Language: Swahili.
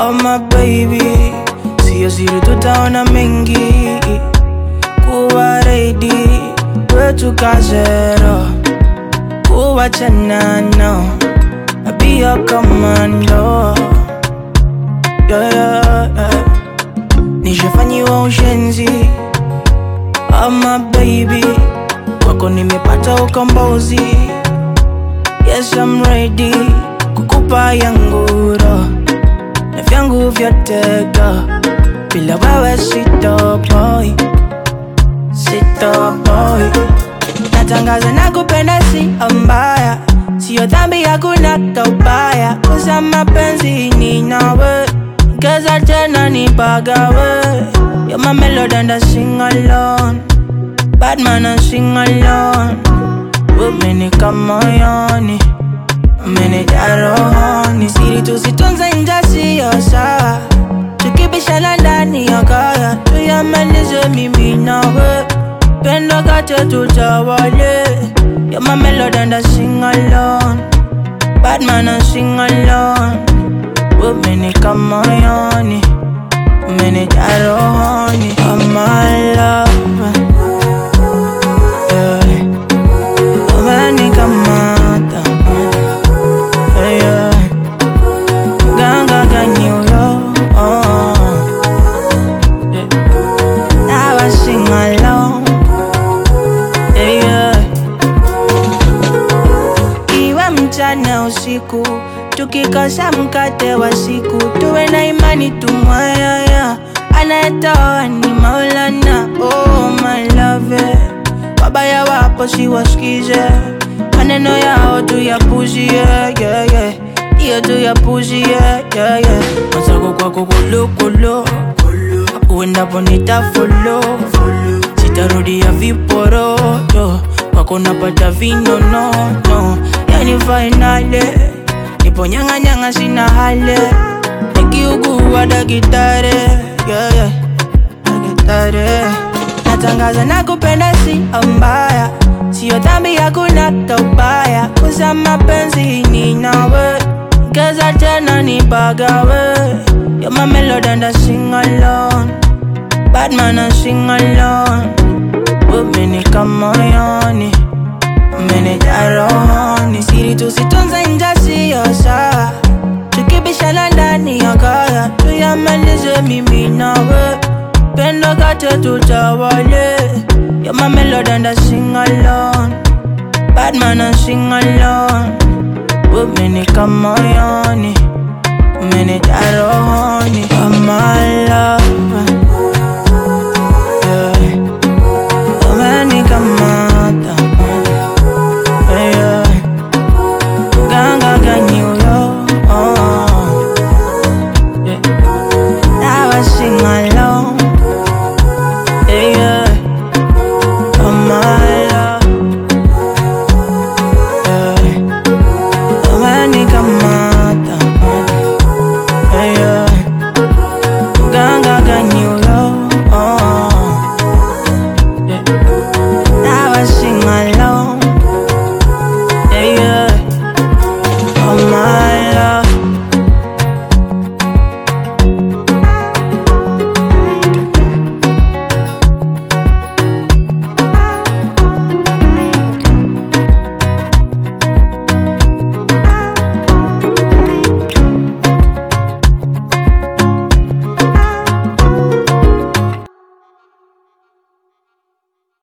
oh my baby. Sio siri tutaona mengi. Kuwa ready, kwetu kazero. Kuwa chanano, I be your commando. Yeah. Nishafanyiwa ushenzi, oh my baby. Kwako nimepata ukombozi. Yes, I'm ready kukupa yangu roho na vyangu vyote go. Bila wewe sitoboi, sitoboi. Natangaza nakupenda sio mbaya, sio dhambi hakuna kaubaya. Kosa mapenzi ni nawe, keza tena nipagawe. You're my melody and I sing alone, bad man I sing alone. Umenika moyoni, umenijaa rohoni. Siri tusitunze nje sio sawa, tukibishana ndani ya kaya. Tuyamalize mimi nawe, pendo kate tutawale. You're my melody and I sing alone, bad man I sing alone. Umenika moyoni, umenijaa rohoni. Oh my love, mchana usiku, tukikosa mkate wa siku. Tuwe na imani tumwaya, anayetoa ni Maulana. Oh my love, wabaya wapo siwasikize, maneno yao tuyapuzie, yeah. Iyo tuyapuzie, yeah. Masako kwako kolo, uendapo nitafolo. Sitarudia viporoto, kwako napata vinono. Yani finale, nipo nyanga sina hale. Nikiugua dakitare, yeah. Dakitare. Natangaza nakupenda sio mbaya, sio dhambi hakuna kaubaya. Kosa mapenzi ni nawe, keza tena nipagawe. You're my melody and I sing alone, bad man I sing alone. Umenika moyoni, umenijaa rohoni. Siri tusitunze nje sio sawa, tukibishana ndani ya kaya. Tuyamalize mimi nawe, pendo kate tutawale. You're my melody and I sing alone, bad man I sing alone. Umenika moyoni, umenijaa rohoni. Oh my love,